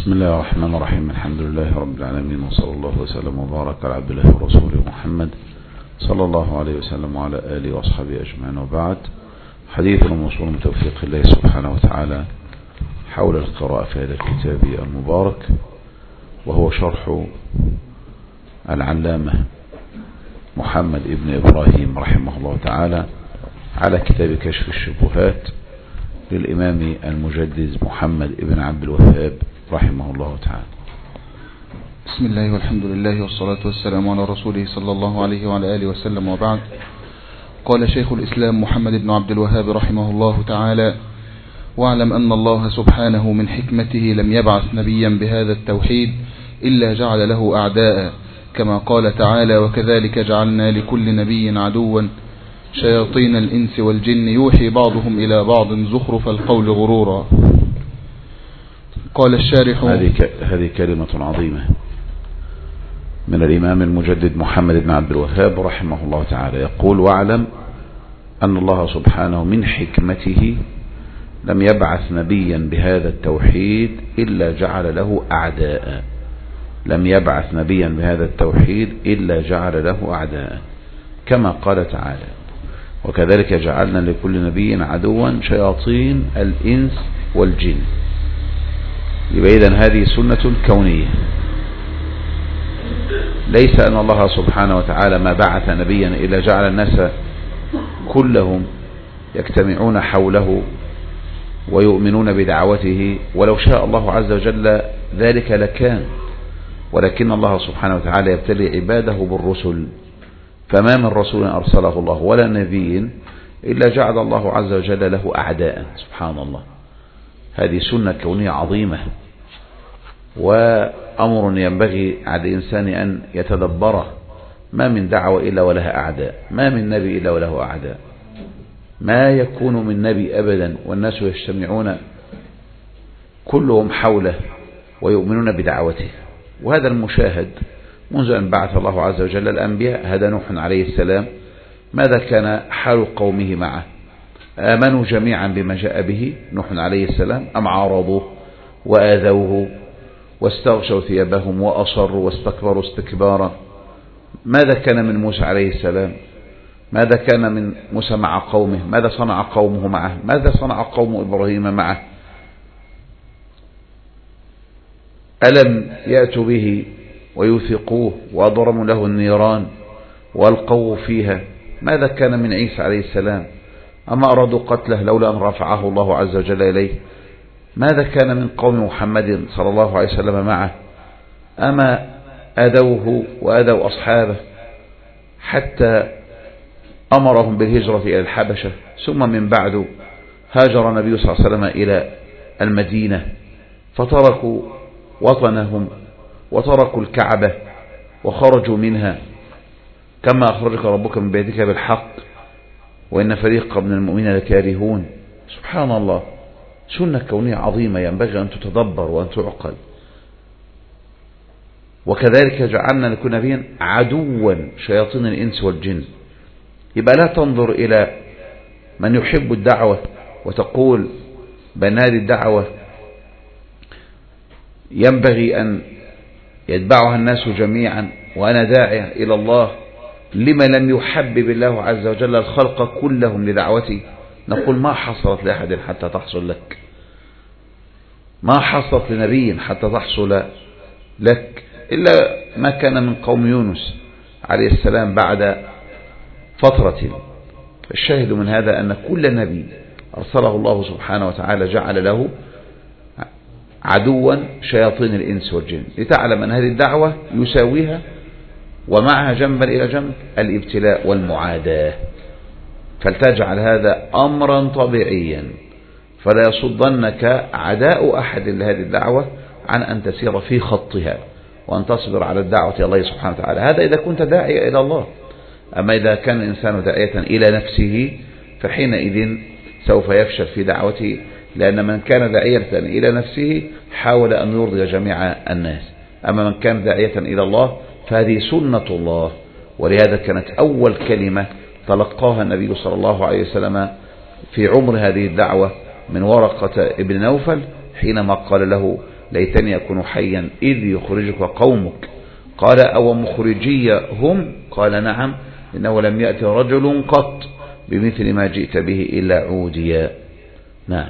بسم الله الرحمن الرحيم. الحمد لله رب العالمين، وصلى الله وسلم وبارك على عبد الله ورسوله محمد صلى الله عليه وسلم وعلى آله وأصحابه أجمعين، وبعد. حديثنا موصول من توفيق الله سبحانه وتعالى حول القراءة في هذا الكتاب المبارك، وهو شرح العلامة محمد ابن إبراهيم رحمه الله تعالى على كتاب كشف الشبهات للإمام المجدد محمد ابن عبد الوهاب رحمه الله تعالى. بسم الله والحمد لله والصلاة والسلام على رسوله صلى الله عليه وعلى آله وسلم، وبعد. قال شيخ الإسلام محمد بن عبد الوهاب رحمه الله تعالى: واعلم أن الله سبحانه من حكمته لم يبعث نبيا بهذا التوحيد إلا جعل له أعداء، كما قال تعالى: وكذلك جعلنا لكل نبي عدوا شياطين الإنس والجن يوحي بعضهم إلى بعض زخرف القول غرورا. قال الشارح: هذه كلمة عظيمة من الإمام المجدد محمد بن عبد الوهاب رحمه الله تعالى، يقول: واعلم أن الله سبحانه من حكمته لم يبعث نبيا بهذا التوحيد إلا جعل له أعداء. لم يبعث نبيا بهذا التوحيد إلا جعل له أعداء، كما قال تعالى: وكذلك جعلنا لكل نبي عدوا شياطين الإنس والجن. يبقى إذن هذه سنة كونية، ليس أن الله سبحانه وتعالى ما بعث نبيا إلا جعل الناس كلهم يجتمعون حوله ويؤمنون بدعوته، ولو شاء الله عز وجل ذلك لكان، ولكن الله سبحانه وتعالى يبتلي عباده بالرسل، فما من رسول أرسله الله ولا نبي إلا جعل الله عز وجل له أعداء. سبحان الله، هذه سنة كونية عظيمة، وأمر ينبغي على الإنسان أن يتدبره. ما من دعوة إلا ولها أعداء، ما من نبي إلا وله أعداء، ما يكون من نبي أبدا والناس يجتمعون كلهم حوله ويؤمنون بدعوته. وهذا المشاهد منذ أن بعث الله عز وجل الأنبياء. هذا نوح عليه السلام، ماذا كان حال قومه معه؟ آمنوا جميعا بما جاء به نوح عليه السلام أم عارضوه وآذوه واستغشوا ثيابهم وأصروا واستكبروا استكبارا؟ ماذا كان من موسى عليه السلام؟ ماذا كان من موسى مع قومه؟ ماذا صنع قومه معه؟ ماذا صنع قوم إبراهيم معه؟ ألم يأتوا به ويوثقوه وضرموا له النيران والقوا فيها؟ ماذا كان من عيسى عليه السلام؟ أما أرادوا قتله لولا أن رفعه الله عز وجل إليه؟ ماذا كان من قوم محمد صلى الله عليه وسلم معه؟ أما أذوه وأذوا أصحابه حتى أمرهم بالهجرة إلى الحبشة، ثم من بعد هاجر النبي صلى الله عليه وسلم إلى المدينة، فتركوا وطنهم وتركوا الكعبة وخرجوا منها، كما أخرجك ربك من بيتك بالحق وإن فريقا من المؤمنين لكارهون. سبحان الله، سنة كونية عظيمة ينبغي أن تتدبر وأن تعقل. وكذلك جعلنا لكل نبي عدوا شياطين الإنس والجن. يبقى لا تنظر إلى من يحب الدعوة وتقول بأن هذه الدعوة ينبغي أن يتبعها الناس جميعا وأنا داعية إلى الله، لما لم يحبب الله عز وجل الخلق كلهم لدعوتي؟ نقول ما حصلت لأحد حتى تحصل لك، ما حصلت لنبي حتى تحصل لك، إلا ما كان من قوم يونس عليه السلام بعد فترة. الشاهد من هذا أن كل نبي أرسله الله سبحانه وتعالى جعل له عدوا شياطين الإنس والجن، لتعلم أن هذه الدعوة يساويها ومعها جنبا إلى جنب الابتلاء والمعاداة، فلتجعل هذا أمرا طبيعيا، فلا يصدنك عداء أحد لهذه الدعوة عن أن تسير في خطها وأن تصبر على الدعوة إلى الله سبحانه وتعالى. هذا إذا كنت داعية إلى الله. أما إذا كان الإنسان داعية إلى نفسه فحينئذ سوف يفشل في دعوته، لأن من كان داعية إلى نفسه حاول أن يرضي جميع الناس، أما من كان داعية إلى الله فهذه سنة الله. ولهذا كانت أول كلمة تلقاها النبي صلى الله عليه وسلم في عمر هذه الدعوة من ورقة ابن نوفل حينما قال له: ليتني أكون حيا إذ يخرجك قومك. قال أو مخرجي هم؟ قال نعم، إنه لم يأتي رجل قط بمثل ما جئت به إلا عوديا. نعم.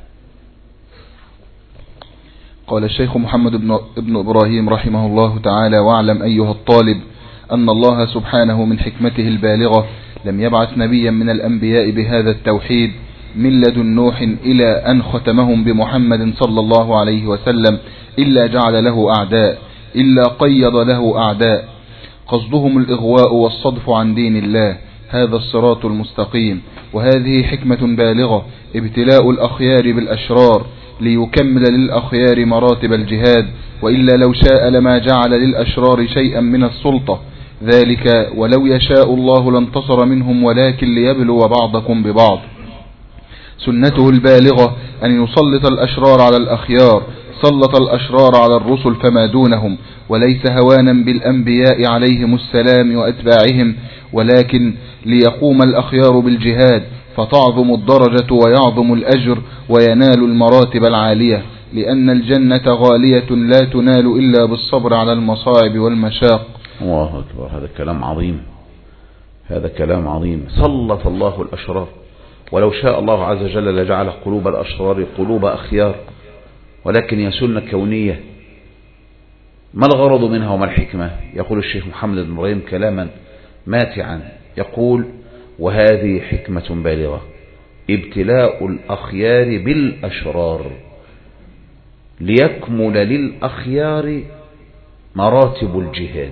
قال الشيخ محمد بن إبراهيم رحمه الله تعالى: واعلم أيها الطالب أن الله سبحانه من حكمته البالغة لم يبعث نبيا من الأنبياء بهذا التوحيد من لدن نوح إلى أن ختمهم بمحمد صلى الله عليه وسلم إلا جعل له أعداء، إلا قيض له أعداء، قصدهم الإغواء والصدف عن دين الله، هذا الصراط المستقيم. وهذه حكمة بالغة، ابتلاء الأخيار بالأشرار ليكمل للأخيار مراتب الجهاد، وإلا لو شاء لما جعل للأشرار شيئا من السلطة، ذلك ولو يشاء الله لانتصر منهم، ولكن ليبلو بعضكم ببعض. سنته البالغة أن يسلط الأشرار على الأخيار، سلط الأشرار على الرسل فما دونهم، وليس هوانا بالأنبياء عليهم السلام وأتباعهم، ولكن ليقوم الأخيار بالجهاد فتعظم الدرجة ويعظم الأجر وينال المراتب العالية، لأن الجنة غالية لا تنال إلا بالصبر على المصاعب والمشاق. الله أكبر، هذا كلام عظيم، هذا كلام عظيم. سلط الله الأشرار، ولو شاء الله عز وجل لجعل قلوب الأشرار قلوب أخيار، ولكن هي سنة كونية. ما الغرض منها وما الحكمة؟ يقول الشيخ محمد بن إبراهيم كلاما ماتعا، يقول: وهذه حكمة بالغة، ابتلاء الأخيار بالأشرار ليكمل للأخيار مراتب الجهاد،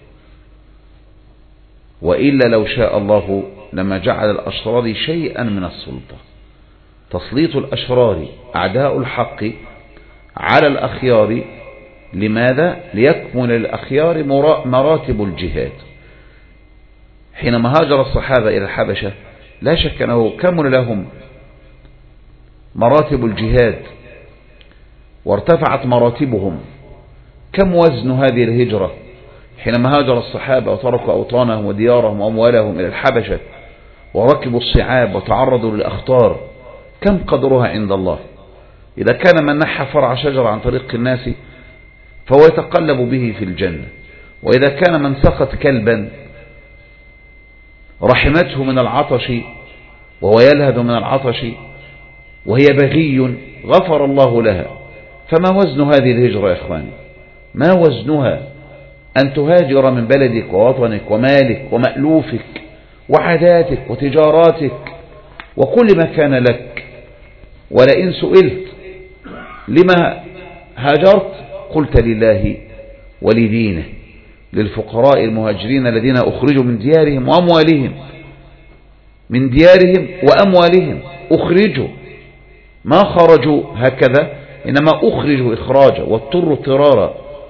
وإلا لو شاء الله لما جعل الأشرار شيئا من السلطة. تسليط الأشرار أعداء الحق على الأخيار، لماذا؟ ليكمل للأخيار مراتب الجهاد. حينما هاجر الصحابة إلى الحبشة لا شك أنه كمل لهم مراتب الجهاد وارتفعت مراتبهم. كم وزن هذه الهجرة حينما هاجر الصحابة وتركوا أوطانهم وديارهم وأموالهم إلى الحبشة وركبوا الصعاب وتعرضوا للأخطار؟ كم قدرها عند الله؟ إذا كان من نحى فرع شجرة عن طريق الناس فهو يتقلب به في الجنة، وإذا كان من سقط كلبا رحمته من العطش وهو يلهث من العطش وهي بغي غفر الله لها. فما وزن هذه الهجرة يا إخواني؟ ما وزنها أن تهاجر من بلدك ووطنك ومالك ومألوفك وعاداتك وتجاراتك وكل ما كان لك؟ ولئن سئلت لما هاجرت قلت: لله ولدينه، للفقراء المهاجرين الذين أخرجوا من ديارهم وأموالهم، من ديارهم وأموالهم أخرجوا، ما خرجوا هكذا، إنما أخرجوا إخراجا واضطروا اضطرارا.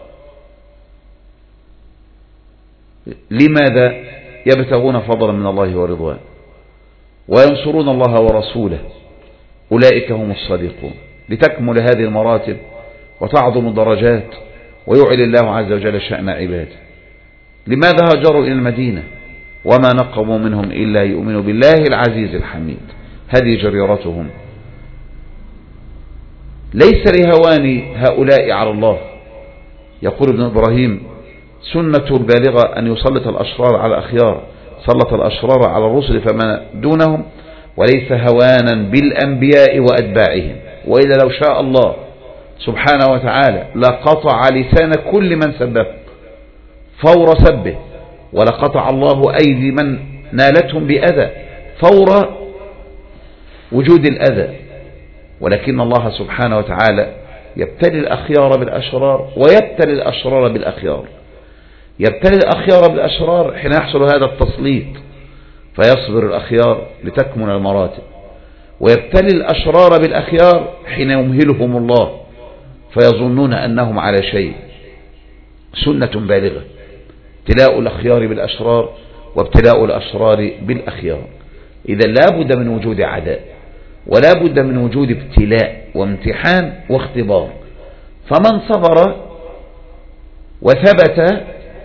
لماذا؟ يبتغون فضلا من الله ورضوان وينصرون الله ورسوله، أولئك هم الصادقون. لتكمل هذه المراتب وتعظم الدرجات ويعلي الله عز وجل شأن عباده. لماذا هاجروا إلى المدينة؟ وما نقموا منهم إلا يؤمنوا بالله العزيز الحميد، هذه جريرتهم. ليس لهوان هؤلاء على الله. يقول ابن إبراهيم: سنة البالغة أن يسلط الأشرار على الأخيار، سلط الأشرار على الرسل فما دونهم، وليس هوانا بالأنبياء وأتباعهم، وإذا لو شاء الله سبحانه وتعالى لقطع لسان كل من سبه فور سبه، ولقطع الله أيدي من نالتهم بأذى فور وجود الأذى. ولكن الله سبحانه وتعالى يبتلي الأخيار بالأشرار ويبتلي الأشرار بالأخيار. يبتلي الأخيار بالأشرار حين يحصل هذا التسليط فيصبر الأخيار لتكمل المراتب، ويبتلي الأشرار بالأخيار حين يمهلهم الله فيظنون أنهم على شيء. سنة بالغة، ابتلاء الأخيار بالأشرار وابتلاء الأشرار بالأخيار. إذا لا بد من وجود عداء، ولا بد من وجود ابتلاء وامتحان واختبار. فمن صبر وثبت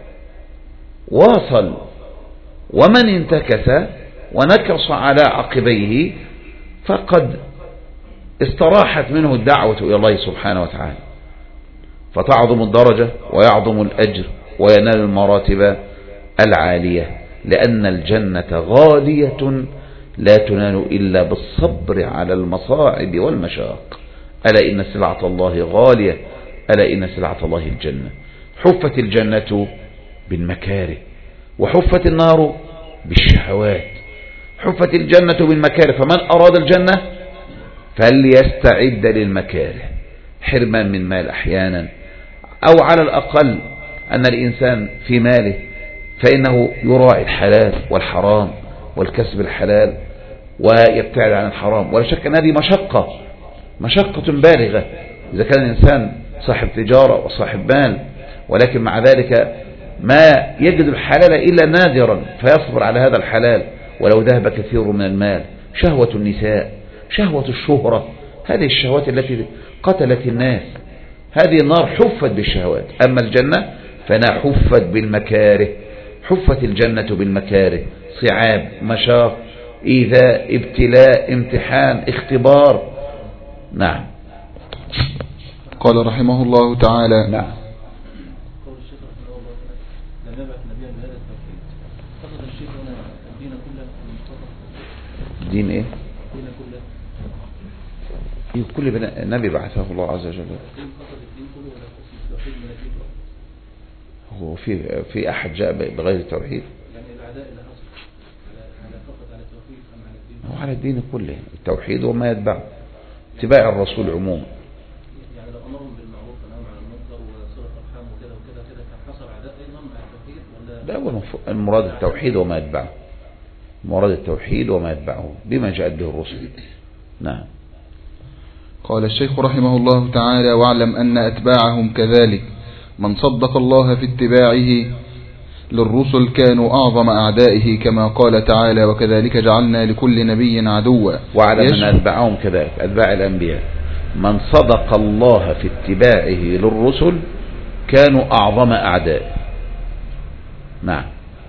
واصل، ومن انتكس ونكص على عقبيه فقد استراحت منه الدعوة إلى الله سبحانه وتعالى. فتعظم الدرجة ويعظم الأجر وينال المراتب العالية، لأن الجنة غالية لا تنال إلا بالصبر على المصاعب والمشاق. ألا إن سلعة الله غالية، ألا إن سلعة الله الجنة. حفت الجنة بالمكاره وحفت النار بالشهوات. حفت الجنة بالمكاره، فمن أراد الجنة فليستعد للمكاره، حرمان من مال أحيانا، أو على الأقل أن الإنسان في ماله فإنه يراعي الحلال والحرام والكسب الحلال ويبتعد عن الحرام. ولا شك أن هذه مشقة بالغة إذا كان الإنسان صاحب تجارة وصاحب مال، ولكن مع ذلك ما يجد الحلال إلا نادرا فيصبر على هذا الحلال ولو ذهب كثير من المال. شهوة النساء، شهوة الشهرة، هذه الشهوات التي قتلت الناس. هذه النار حفت بالشهوات. أما الجنة فأنا حفت بالمكاره. حفت الجنة بالمكاره، صعاب، مشاق، إيذاء، ابتلاء، امتحان، اختبار. نعم. قال رحمه الله تعالى: نعم. قول الشيخ رحمه الله لم يبعث نبيا بهذا التوحيد. قصد الشيخ هنا الدين كله المصطفى. دين ايه؟ الدين كله. كل نبي بعثه الله عز وجل. قصد الدين كله ولا قصد التوحيد من الدين؟ هو في أحد جاء بغير التوحيد؟ يعني الأعداء اللي حصل على فقط على التوحيد أم على الدين؟ هو على الدين كله، التوحيد وما يتبعه، اتباع الرسول عموما. يعني لو أمرهم بالمعروف ونهوا عن المنكر وصلة أرحام وكذا وكذا كذا كان حصل أعداء أيضا مع التوحيد ولا؟ لا، هو المراد التوحيد وما يتبعه، مراد التوحيد وما يتبعه بما جاءت به الرسل. نعم. قال الشيخ رحمه الله تعالى: واعلم أن أتباعهم كذلك، من صدق الله في اتباعه للرسل كانوا أعظم أعدائه، كما قال تعالى: وكذلك جعلنا لكل نبي عدوا. واعلم أن أتباعهم كذلك، أتباع الأنبياء، من صدق الله في اتباعه للرسل كانوا أعظم أعدائه. نعم.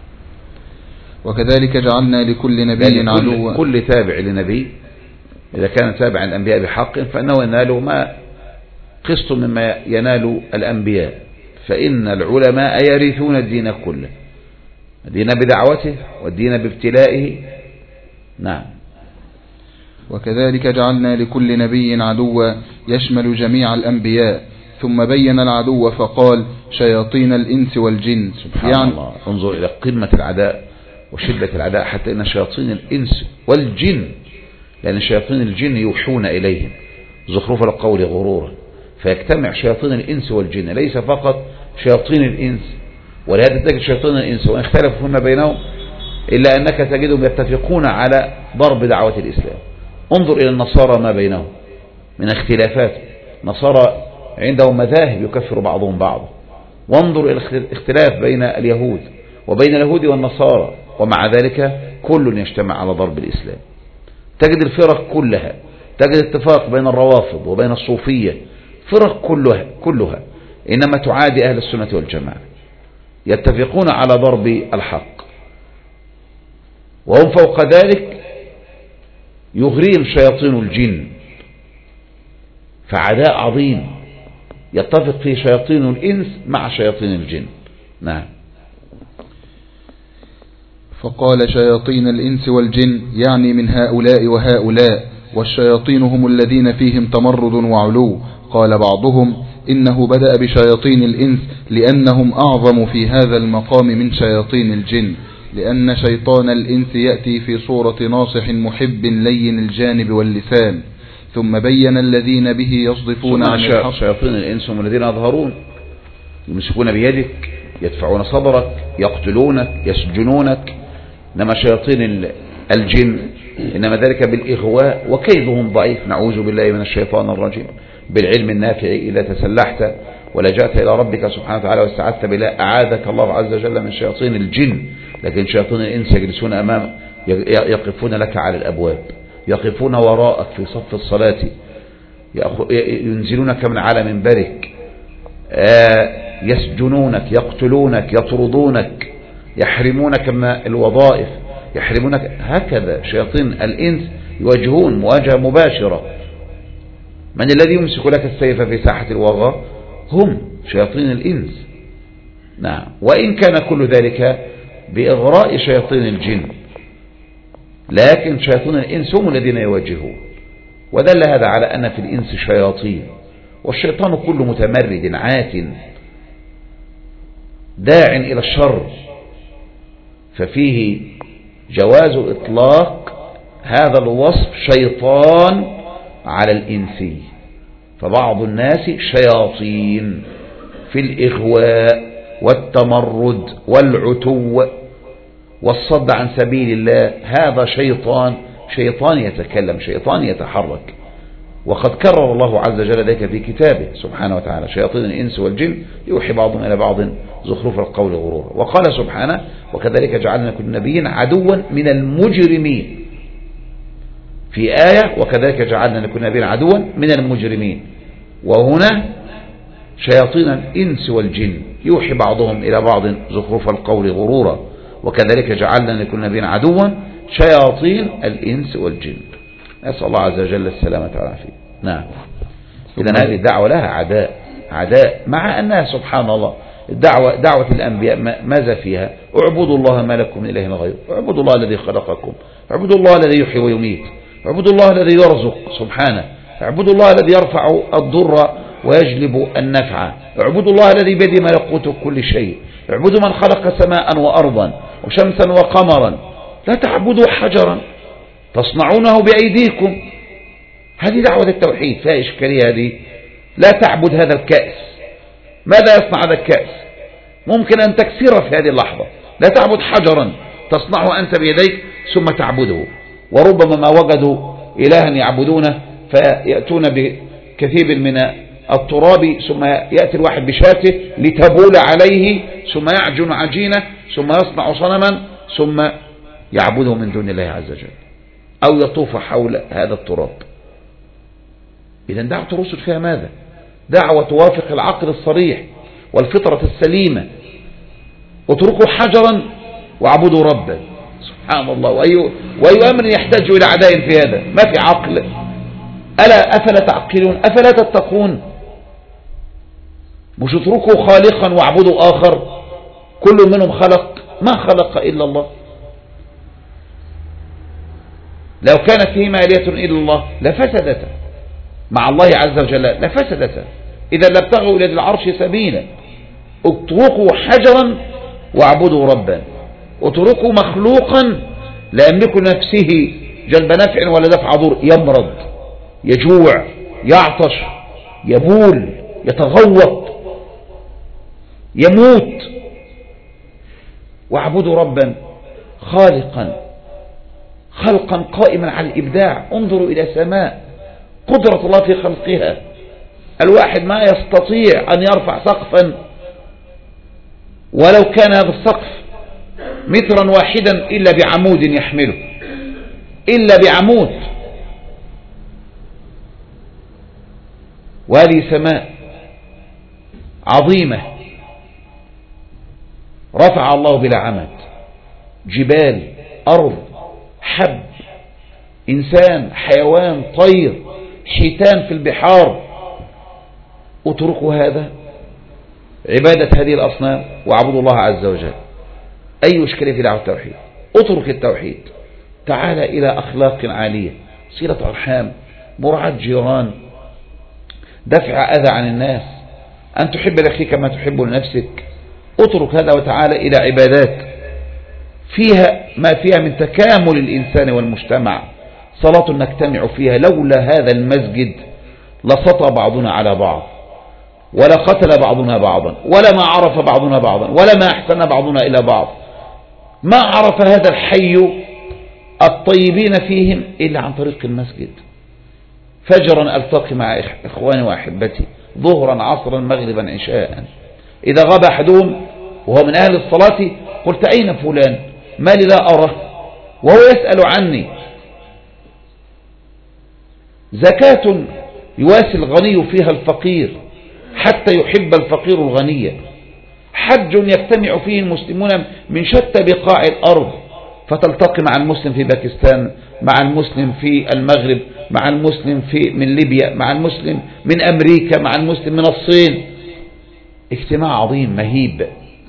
وكذلك جعلنا لكل نبي عدوا. كل تابع لنبي إذا كان تابعا الأنبياء بحق فإنه ينال ما قسط مما ينال الأنبياء، فإن العلماء يرثون الدين كله، الدين بدعوته والدين بابتلائه. نعم. وكذلك جعلنا لكل نبي عدوا يشمل جميع الأنبياء، ثم بين العدو فقال: شياطين الإنس والجن. سبحان الله، انظر إلى قمة العداء وشدة العداء، حتى إن شياطين الإنس والجن، لأن شياطين الجن يوحون إليهم زخرف القول غرورا، فيجتمع شياطين الإنس والجن، ليس فقط شياطين الإنس. ولهذا تجد شياطين الإنس وإن اختلفوا فيما بينهم إلا أنك تجدهم يتفقون على ضرب دعوة الإسلام. انظر إلى النصارى ما بينهم من اختلافات، نصارى عندهم مذاهب يكفر بعضهم بعضا، وانظر إلى الاختلاف بين اليهود وبين اليهود والنصارى، ومع ذلك كل يجتمع على ضرب الإسلام. تجد الفرق كلها، تجد اتفاق بين الروافض وبين الصوفية، فرق كلها إنما تعادي أهل السنة والجماعة، يتفقون على ضرب الحق، وهم فوق ذلك يغريهم شياطين الجن، فعداء عظيم يتفق فيه شياطين الإنس مع شياطين الجن. نعم. فقال: شياطين الإنس والجن، يعني من هؤلاء وهؤلاء، والشياطين هم الذين فيهم تمرد وعلو. قال بعضهم: إنه بدأ بشياطين الإنس لأنهم أعظم في هذا المقام من شياطين الجن، لأن شيطان الإنس يأتي في صورة ناصح محب لين الجانب واللسان. ثم بين الذين به يصدفون عن الحق. شياطين الإنس هم الذين يظهرون، يمسكون بيدك، يدفعون صدرك، يقتلونك، يسجنونك. إنما شياطين الجن إنما ذلك بالإغواء، وكيدهم ضعيف، نعوذ بالله من الشيطان الرجيم. بالعلم النافع إذا تسلحت ولجأت إلى ربك سبحانه وتعالى واستعذت بالله أعاذك الله عز وجل من شياطين الجن. لكن شياطين الإنس يجلسون أمام، يقفون لك على الأبواب، يقفون وراءك في صف الصلاة، ينزلونك من على منبرك، يسجنونك، يقتلونك، يطردونك، يحرمونك من الوظائف، يحرمونك. هكذا شياطين الإنس يواجهون مواجهة مباشرة. من الذي يمسك لك السيف في ساحة الوغى؟ هم. شياطين الإنس. نعم، وإن كان كل ذلك بإغراء شياطين الجن، لكن شياطين الإنس هم الذين يواجهون. ودل هذا على أن في الإنس شياطين، والشيطان كل متمرد عات داع إلى الشر، ففيه جواز إطلاق هذا الوصف شيطان على الإنسي. فبعض الناس شياطين في الإغواء والتمرد والعتو والصد عن سبيل الله، هذا شيطان يتكلم، شيطان يتحرك. وقد كرر الله عز وجل ذلك في كتابه سبحانه وتعالى: شياطين الإنس والجن يوحي بعضهم إلى بعض زخرف القول غرورا. وقال سبحانه: وكذلك جعلنا كل نبي عدوا من المجرمين. في آية: وكذلك جعلنا لكل نبي عدوا من المجرمين. وهنا شياطين الإنس والجن يوحي بعضهم إلى بعض زخرف القول غرورا، وكذلك جعلنا لكل نبي عدوا شياطين الإنس والجن. أسأل الله عز وجل السلامة والعافية. نعم. إذن هذه الدعوة لها عداء، مع أنها سبحان الله دعوة الأنبياء ماذا فيها؟ اعبدوا الله ما لكم من إله غيره، اعبدوا الله الذي خلقكم، اعبدوا الله الذي يحيي ويميت، اعبدوا الله الذي يرزق سبحانه، اعبدوا الله الذي يرفع الضر ويجلب النفع، اعبدوا الله الذي بيده ملكوت كل شيء، اعبدوا من خلق سماء وأرضا وشمسا وقمرا، لا تعبدوا حجرا تصنعونه بأيديكم. هذه دعوة التوحيد، فيها إشكالية هذه. لا تعبد هذا الكأس، ماذا يصنع هذا الكأس؟ ممكن أن تكسره في هذه اللحظة. لا تعبد حجرا تصنعه أنت بيديك ثم تعبده. وربما ما وجدوا إلها يعبدونه فيأتون بكثير من التراب، ثم يأتي الواحد بشاته لتبول عليه، ثم يعجن عجينة، ثم يصنع صنما، ثم يعبده من دون الله عز وجل، أو يطوف حول هذا التراب. إذن دعوة الرسل فيها ماذا؟ دعوة توافق العقل الصريح والفطرة السليمة. اتركوا حجرا واعبدوا ربا. سبحان الله. وأي أمر يحتاج إلى عداء في هذا؟ ما في عقل. أفلا تعقلون؟ أفلا تتقون؟ مش اتركوا خالقا واعبدوا آخر، كل منهم خلق، ما خلق إلا الله. لو كانت فيهما آلهة إلا الله لفسدتا، مع الله عز وجل لفسدتا، إذا لابتغوا إلى العرش سبيلا. اتركوا حجرا واعبدوا ربا. اتركوا مخلوقا لا يملك نفسه جلب نفع ولا دفع ضر، يمرض، يجوع، يعطش، يبول، يتغوط، يموت. واعبدوا ربا خلقا قائما على الإبداع. انظروا إلى السماء، قدرة الله في خلقها. الواحد ما يستطيع أن يرفع سقفا ولو كان هذا السقف مترا واحدا إلا بعمود يحمله، إلا بعمود. وهذه سماء عظيمة رفع الله بلا عمد، جبال، أرض، حب، إنسان، حيوان، طير، حيتان في البحار. اتركوا هذا، عبادة هذه الأصنام، واعبدوا الله عز وجل. أي إشكالية في دعوة التوحيد؟ اترك التوحيد، تعال إلى أخلاق عالية، صلة أرحام، مراعاة جيران، دفع أذى عن الناس، أن تحب لأخيك ما تحب لنفسك. اترك هذا وتعال إلى عبادات فيها ما فيها من تكامل الإنسان والمجتمع. صلاة نجتمع فيها، لولا هذا المسجد لسطى بعضنا على بعض، ولا قتل بعضنا بعضا، ولا ما عرف بعضنا بعضا، ولا ما أحسن بعضنا إلى بعض. ما عرف هذا الحي الطيبين فيهم إلا عن طريق المسجد. فجرا ألتقي مع إخواني وأحبتي، ظهرا عصرا مغربا عشاء، إذا غاب أحدهم وهو من أهل الصلاة قلت: أين فلان؟ ما لي لا أره؟ وهو يسأل عني. زكاة يواسي الغني فيها الفقير حتى يحب الفقير الغني. حج يجتمع فيه المسلمون من شتى بقاع الأرض، فتلتقي مع المسلم في باكستان، مع المسلم في المغرب، مع المسلم من ليبيا، مع المسلم من أمريكا، مع المسلم من الصين. اجتماع عظيم مهيب.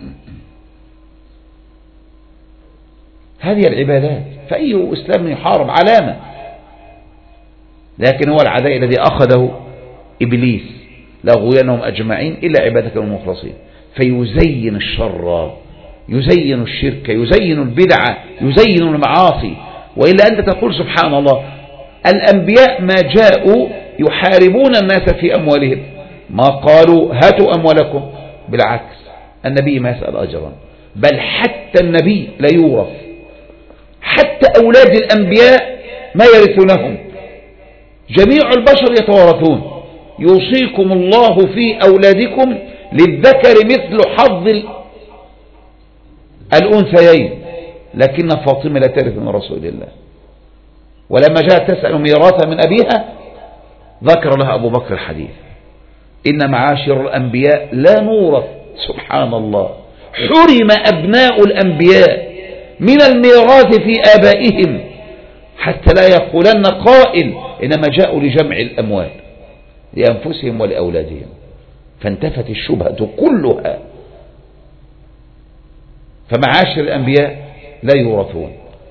هذه العبادات، فأي إسلام يحارب علامة، لكن هو العداء الذي أخذه إبليس لأغوينهم أجمعين إلا عبادك المخلصين، فيزين الشر، يزين الشرك، يزين البدعة، يزين المعاصي. وإلا أنت تقول سبحان الله، الأنبياء ما جاءوا يحاربون الناس في أموالهم، ما قالوا هاتوا أموالكم، بالعكس النبي ما يسأل أجرا، بل حتى النبي لا يورث، حتى أولاد الأنبياء ما يرثونهم، جميع البشر يتوارثون. يوصيكم الله في أولادكم للذكر مثل حظ الأنثيين، لكن فاطمة لا ترث من رسول الله. ولما جاءت تسأل ميراثا من أبيها ذكر لها أبو بكر الحديث: إن معاشر الأنبياء لا نورث. سبحان الله، حرم أبناء الأنبياء من الميراث في آبائهم، حتى لا يقولن قائل إنما جاءوا لجمع الأموال لأنفسهم ولأولادهم، فانتفت الشبهة كلها. فمعاشر الأنبياء لا يورثون،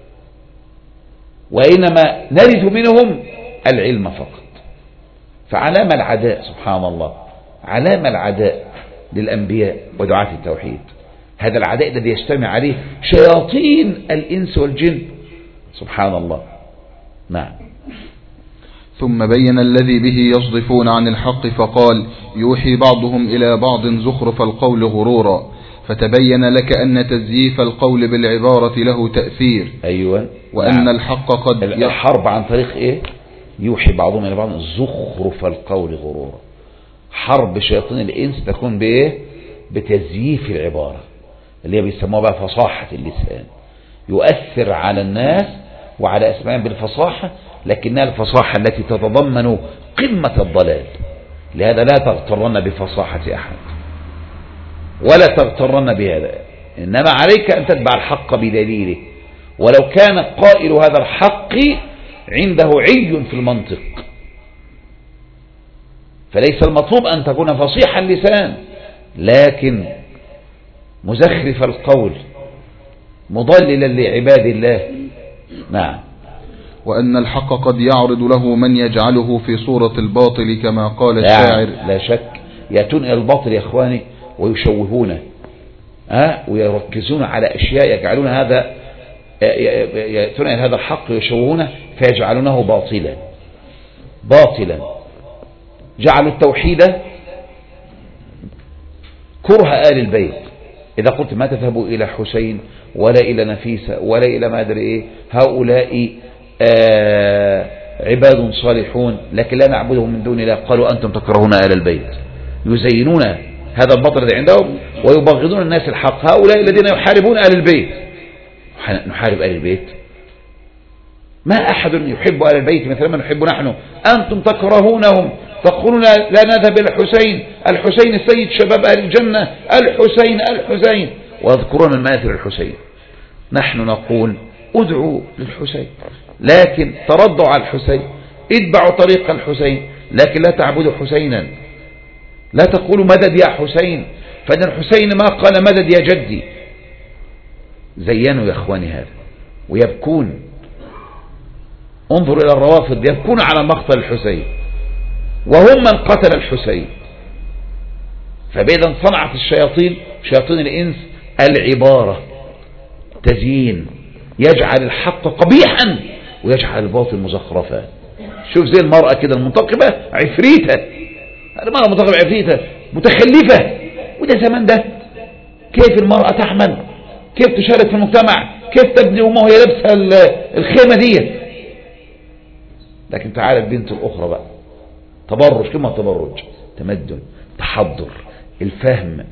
وإنما نرث منهم العلم فقط. فعلام العداء سبحان الله، علام العداء للأنبياء ودعاة التوحيد، هذا العداء الذي يجتمع عليه شياطين الإنس والجن، سبحان الله. نعم. ثم بين الذي به يصدفون عن الحق فقال: يوحي بعضهم إلى بعض زخرف القول غرورا، فتبين لك أن تزييف القول بالعبارة له تأثير. أيوة. وأن الحق قد الحرب عن طريق إيه؟ يوحي بعضهم إلى بعض زخرف القول غرورا. حرب شياطين الإنس تكون بإيه؟ بتزييف العبارة، اللي هي بيسموها بقى فصاحة اللسان، يؤثر على الناس وعلى أسمائهم بالفصاحة، لكنها الفصاحة التي تتضمن قمة الضلال. لهذا لا تغترن بفصاحة أحد ولا تغترن بهذا، إنما عليك أن تتبع الحق بدليله، ولو كان قائل هذا الحق عنده عي في المنطق. فليس المطلوب أن تكون فصيح اللسان، لكن مزخرف القول مضللا لعباد الله. نعم. وأن الحق قد يعرض له من يجعله في صورة الباطل كما قال الشاعر. لا شك، يأتون إلى الباطل يا إخواني ويشوهونه، ويركزون على أشياء يجعلون هذا، يأتون إلى هذا الحق ويشوهونه فيجعلونه باطلا. جعلوا التوحيد كره آل البيت. إذا قلت ما تذهبوا إلى حسين ولا إلى نفيسة ولا إلى ما أدري إيه، هؤلاء عباد صالحون لكن لا نعبدهم من دون الله، قالوا أنتم تكرهون آل البيت. يزينون هذا البطل الذي عندهم ويبغضون الناس الحق. هؤلاء الذين يحاربون آل البيت. نحارب آل البيت؟ ما أحد يحب آل البيت مثل ما نحب نحن. أنتم تكرهونهم، تقولون لا نذهب إلى الحسين، الحسين السيد شباب أهل الجنة، الحسين، ويذكرون المآثر الحسين. نحن نقول ادعوا للحسين، لكن تردوا على الحسين، اتبعوا طريق الحسين، لكن لا تعبدوا حسينا، لا تقولوا مدد يا حسين، فإن الحسين ما قال مدد يا جدي. زينوا يا اخواني هذا ويبكون. انظر إلى الروافض يبكون على مقتل الحسين وهم من قتل الحسين. فبإذن صنعت الشياطين، شياطين الإنس، العبارة تزيين، يجعل الحق قبيحا ويجعل الباطل مزخرفا. شوف زي المرأة كده المنتقبة عفريتة، المرأة المنتقبة عفريتة متخلفة. وده زمان ده، كيف المرأة تحمل، كيف تشارك في المجتمع، كيف تبني أمها وهي لابسة الخيمة دي. لكن تعالى البنت الأخرى بقى، تبرج، كلمة تبرج، تمدن، تحضر، الفهم،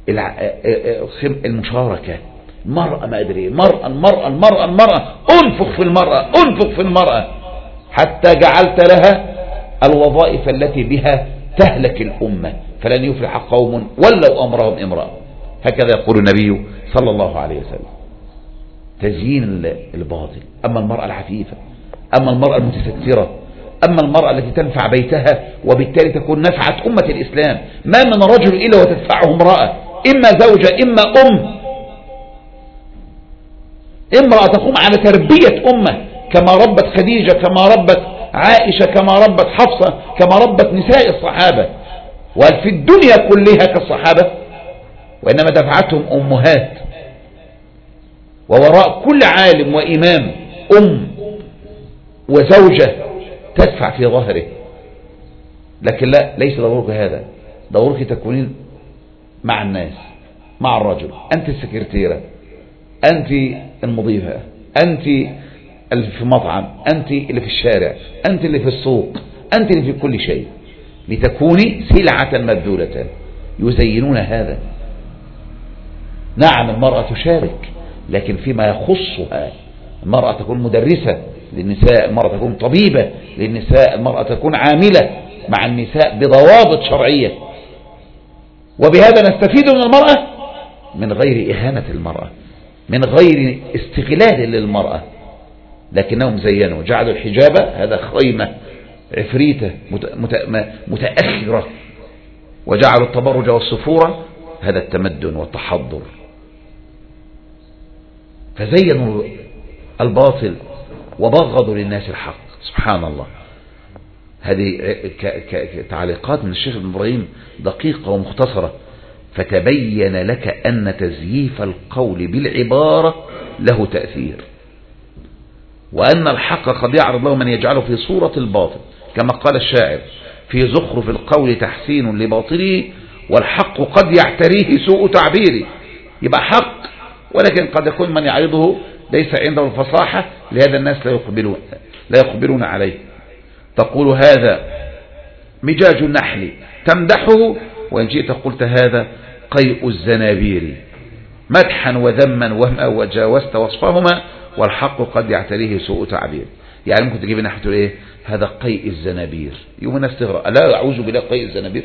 المشاركة، المرأة ما أدري، المرأة، أنفق في المرأة حتى جعلت لها الوظائف التي بها تهلك الأمة، فلن يفلح قوم ولوا أمرهم امرأة. هكذا يقول النبي صلى الله عليه وسلم. تزيين الباطل. أما المرأة العفيفة، أما المرأة المتسترة، أما المرأة التي تنفع بيتها وبالتالي تكون نفعت أمة الإسلام. ما من رجل إلا وتدفعه امرأة، إما زوجة إما امرأة تقوم على تربية أمة، كما ربت خديجة، كما ربت عائشة، كما ربت حفصة، كما ربت نساء الصحابة. وفي الدنيا كلها كالصحابة، وإنما دفعتهم أمهات. ووراء كل عالم وإمام وزوجة تدفع في ظهره. لكن لا، ليس دورك هذا، دورك تكونين مع الناس، مع الرجل. أنت السكرتيرة، أنت المضيفة، أنت اللي في مطعم، أنت اللي في الشارع، أنت اللي في السوق، أنت اللي في كل شيء، لتكوني سلعة مبذولة. يزينون هذا. نعم المرأة تشارك، لكن فيما يخصها. المرأة تكون مدرسة للنساء، المرأة تكون طبيبة للنساء، المرأة تكون عاملة مع النساء بضوابط شرعية. وبهذا نستفيد من المرأة من غير إهانة المرأة، من غير استغلال للمرأة. لكنهم زينوا، جعلوا الحجاب هذا خيمة عفريتة متأخرة، وجعلوا التبرج والصفورة هذا التمدن والتحضر. فزينوا الباطل وبغضوا للناس الحق. سبحان الله. هذه تعليقات من الشيخ ابن إبراهيم دقيقة ومختصرة. فتبين لك أن تزييف القول بالعبارة له تأثير، وأن الحق قد يعرض له من يجعله في صورة الباطل، كما قال الشاعر: في زخرف القول تحسين لباطله، والحق قد يعتريه سوء تعبيره. يبقى حق، ولكن قد يكون من يعرضه ليس عنده الفصاحة، لهذا الناس لا يقبلون عليه. تقول هذا مجاج النحل تمدحه، وإن شئت قلت هذا قيء الزنابير، مدحا وذما وما وجاوزت وصفهما، والحق قد يعتريه سوء تعبير. يعني ممكن تجيب ناحية ايه؟ هذا قيء الزنابير، يوم الناس تغرق، لا أعوذ بالله قيء الزنابير.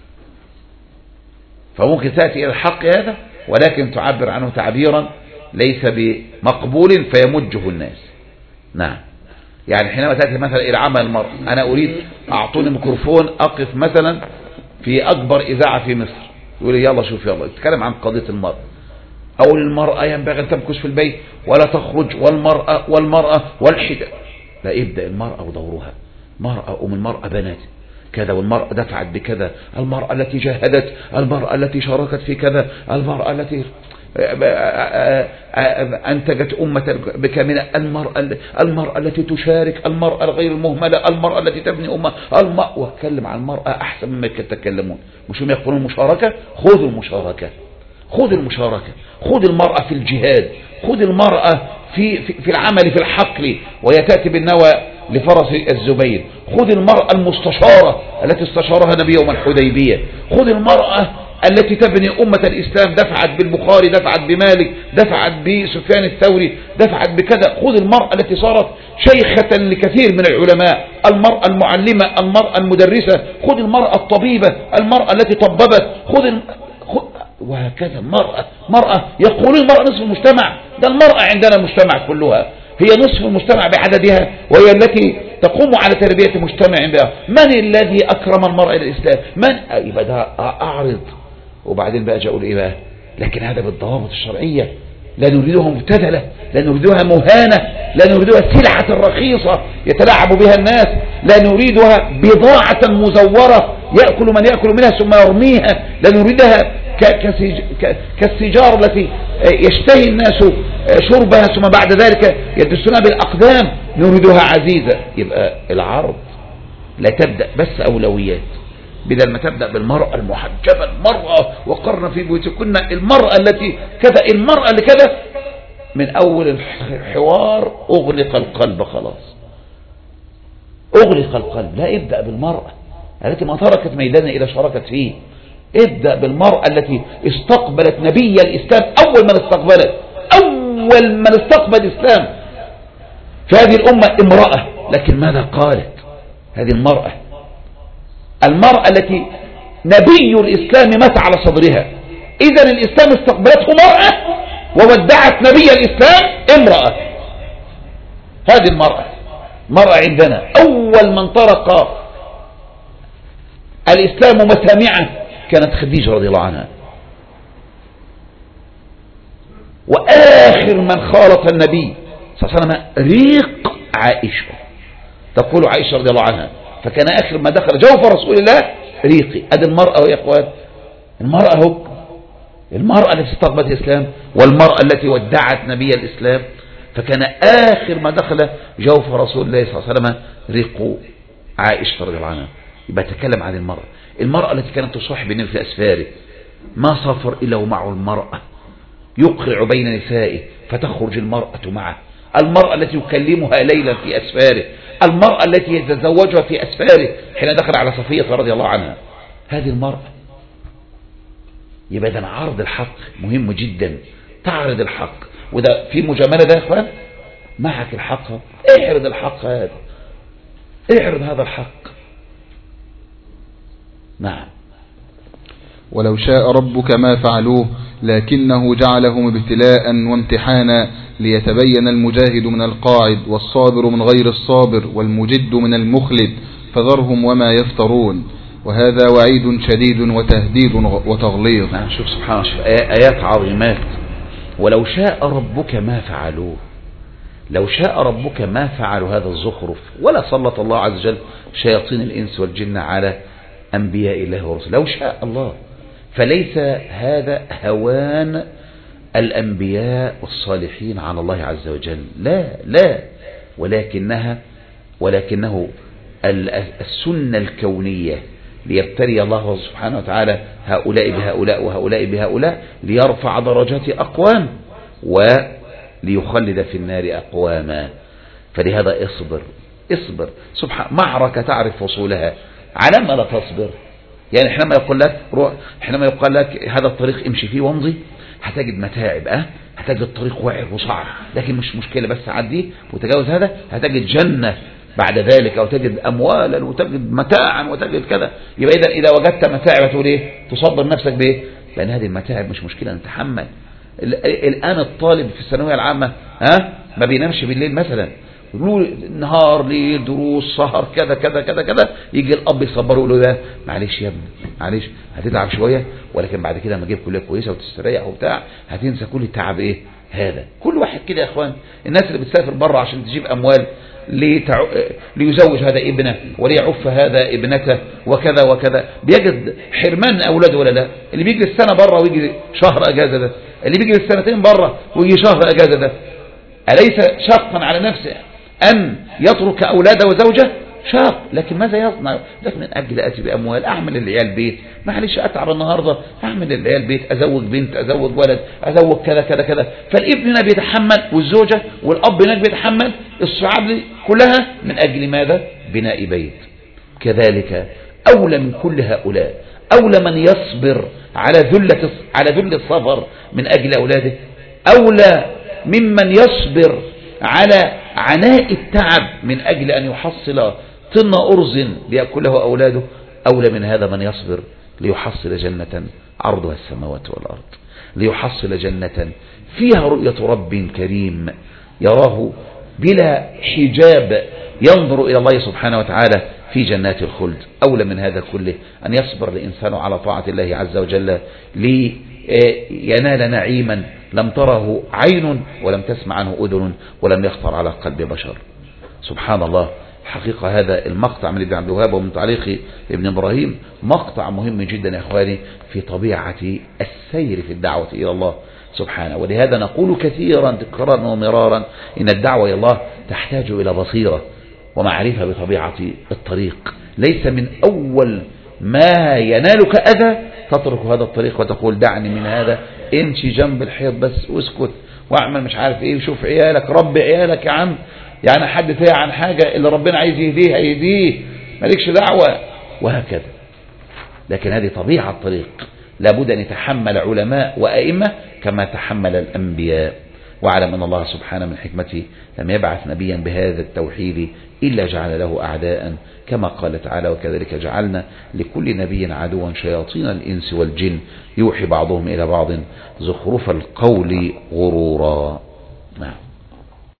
فممكن تأتي إلى الحق هذا، ولكن تعبر عنه تعبيرا ليس بمقبول فيمجه الناس. نعم. يعني حينما تأتي مثلا إلى عمل المرأة، أنا أريد أعطوني ميكروفون أقف مثلا في أكبر إذاعة في مصر، يقول لي يلا شوف يلا اتكلم عن قضية المرأة، أو المرأة ينبغي أن تمكث في البيت ولا تخرج، والمرأة والحجاب. لا، يبدأ المرأة ودورها. المرأة بنات كذا، والمرأة دفعت بكذا، المرأة التي جاهدت، المرأة التي شاركت في كذا، المرأة التي أنتجت أمة بكاملة، المرأة التي تشارك، المرأة الغير المهملة، المرأة التي تبني أمة، واتكلم عن المرأة أحسن مما يتكلمون. مش هم يقولون المشاركة؟ خذوا المشاركة، خذ المرأة في الجهاد، خذ المرأة في العمل في الحقل، وهي تأتي بالنوى لفرس الزبير. خذ المرأة المستشارة التي استشارها النبي يوم الحديبية. خذ المرأة التي تبني أمة الإسلام، دفعت بالبخاري، دفعت بمالك، دفعت بسفيان الثوري، دفعت بكذا. خذ المرأة التي صارت شيخة لكثير من العلماء، المرأة المعلمة، المرأة المدرسة. خذ المرأة الطبيبة، المرأة التي طببت. وهكذا. مرأة يقولون المرأة نصف المجتمع. ده المرأة عندنا المجتمع كلها، هي نصف المجتمع بعددها، وهي التي تقوم على تربية مجتمع بها. من الذي أكرم المرأة إلى الإسلام؟ يبقى ده أعرض. وبعدين بقى أقول إيه بقى؟ لكن هذا بالضوابط الشرعية. لا نريدها مبتذلة، لا نريدها مهانة، لا نريدها سلعة رخيصة يتلاعب بها الناس، لا نريدها بضاعة مزورة يأكل من يأكل منها ثم يرميها، لا نريدها كالسجار التي يشتهي الناس شربها ثم بعد ذلك يدسونها بالأقدام. نريدها عزيزة. يبقى العرض لا تبدأ بس أولويات، بدل ما تبدأ بالمرأة المحجبة، المرأة وقرن في بيوتكن، المرأة التي كذا، المرأة اللي كذا. من أول الحوار أغلق القلب، خلاص أغلق القلب. لا، ابدأ بالمرأة التي ما تركت ميدانا إلى شاركت فيه. ابدأ بالمرأة التي استقبلت نبي الإسلام، أول من استقبل الإسلام في هذه الأمة امرأة. لكن ماذا قالت هذه المرأة التي نبي الإسلام مات على صدرها؟ إذن الإسلام استقبلته مرأة وودعت نبي الإسلام امرأة. هذه المرأة مرأة عندنا أول من طرق الإسلام مسامعه كانت خديجة رضي الله عنها، وآخر من خالط النبي صلى الله عليه وسلم ريق عائشة. تقول عائشة رضي الله عنها فكان آخر ما دخل جوف رسول الله ريقي. أدي المرأة يا إخوان، المرأة هو المرأة التي استقبلت الإسلام والمرأة التي ودعت نبي الإسلام، فكان آخر ما دخل جوف رسول الله صلى الله عليه وسلم ريق عائشة رضي الله عنها. يبقى تكلم عن المرأة التي كانت تصاحب النبي في أسفاره، ما سافر إلا ومعه المرأة، يقرع بين نسائه فتخرج المرأة معه، المرأة التي يكلمها ليلا في أسفاره، المرأة التي يتزوجها في أسفاره حين دخل على صفية رضي الله عنها. هذه المرأة. يبقى ده عرض الحق مهم جدا، تعرض الحق، وده في مجاملة ده يا اخوان، معك الحق، اعرض الحق هذا، اعرض هذا الحق. نعم. ولو شاء ربك ما فعلوه لكنه جعلهم ابتلاء وامتحانا ليتبين المجاهد من القاعد والصابر من غير الصابر والمجد من المخلد فذرهم وما يفترون. وهذا وعيد شديد وتهديد وتغليظ. نعم. شوف سبحان الله، آيات عظيمات. ولو شاء ربك ما فعلوه، لو شاء ربك ما فعلوا هذا الزخرف، ولا سلط الله عز وجل شياطين الإنس والجن على أنبياء الله ورسله. لو شاء الله، فليس هذا هوان الأنبياء والصالحين على الله عز وجل، لا، ولكنه السنة الكونية ليبتلي الله سبحانه وتعالى هؤلاء بهؤلاء وهؤلاء بهؤلاء، ليرفع درجات أقوام وليخلد في النار أقواما. فلهذا اصبر سبحان. معركة تعرف وصولها، على ما لا تصبر. يعني حينما يقال لك هذا الطريق امشي فيه وامضي، هتجد متاعب، هتجد الطريق واعر وصعب، لكن مش مشكلة، بس عديه وتجاوز هذا، هتجد جنة بعد ذلك، أو تجد أموالا وتجد متاعا وتجد كذا. يبقى إذا وجدت متاعب تقول إيه؟ تصبر نفسك بإيه؟ لأن هذه المتاعب مش مشكلة، نتحمل. الآن الطالب في الثانوية العامة ما بينامش بالليل مثلا، يقولوا نهار ليل دروس سهر كذا كذا كذا كذا، يجي الأب يصبره يقول له ده معلش يا ابني، معلش هتتعب شوية، ولكن بعد كده لما تجيب كلية كويسة وتستريح وبتاع هتنسى كل التعب إيه هذا. كل واحد كده يا إخوان. الناس اللي بتسافر بره عشان تجيب أموال ليزوج هذا ابنه وليعف هذا ابنته وكذا وكذا، بيجد حرمان أولاده ولا لا؟ اللي بيجي السنة بره ويجي شهر أجازة ده، اللي بيجي السنتين بره ويجي شهر أجازة ده، أليس شاقا على نفسه أن يترك أولاده وزوجه؟ شاق، لكن ماذا يصنع؟ لكن من أجل أتي بأموال، أعمل للعيال بيت، معلش أتعب النهاردة، أعمل للعيال بيت، أزوج بنت، أزوج ولد، أزوج كذا كذا كذا. فالابن هنا بيتحمل والزوجة والأب هناك بيتحمل الصعاب كلها من أجل ماذا؟ بناء بيت. كذلك أولى من كل هؤلاء، أولى من يصبر على ذل السفر من أجل أولاده، أولى ممن يصبر على عناء التعب من أجل أن يحصل طن أرز ليأكله أولاده، أولى من هذا من يصبر ليحصل جنة عرضها السماوات والأرض، ليحصل جنة فيها رؤية رب كريم يراه بلا حجاب، ينظر إلى الله سبحانه وتعالى في جنات الخلد. أولى من هذا كله أن يصبر الإنسان على طاعة الله عز وجل لينال نعيما لم تره عين ولم تسمع عنه أذن ولم يخطر على قلب بشر. سبحان الله. حقيقة هذا المقطع من ابن عبد الوهاب ومن تعليق ابن إبراهيم مقطع مهم جدا يا إخواني في طبيعة السير في الدعوة إلى الله سبحانه. ولهذا نقول كثيرا تكرارا ومرارا إن الدعوة إلى الله تحتاج إلى بصيرة ومعرفة بطبيعة الطريق. ليس من أول ما ينالك أذى تترك هذا الطريق وتقول دعني من هذا، امشي جنب الحيط بس واسكت واعمل مش عارف ايه وشوف عيالك، ربي عيالك يا عم، يعني حد فيها عن حاجة اللي ربنا عايز يهديه هيهديه، مالكش دعوة، وهكذا. لكن هذه طبيعة الطريق، لابد أن يتحمل علماء وأئمة كما تحمل الأنبياء. واعلم أن الله سبحانه من حكمته لم يبعث نبيا بهذا التوحيد إلا جعل له أعداء، كما قال تعالى وكذلك جعلنا لكل نبي عدوا شياطين الإنس والجن يوحي بعضهم إلى بعض زخرف القول غرورا. نعم.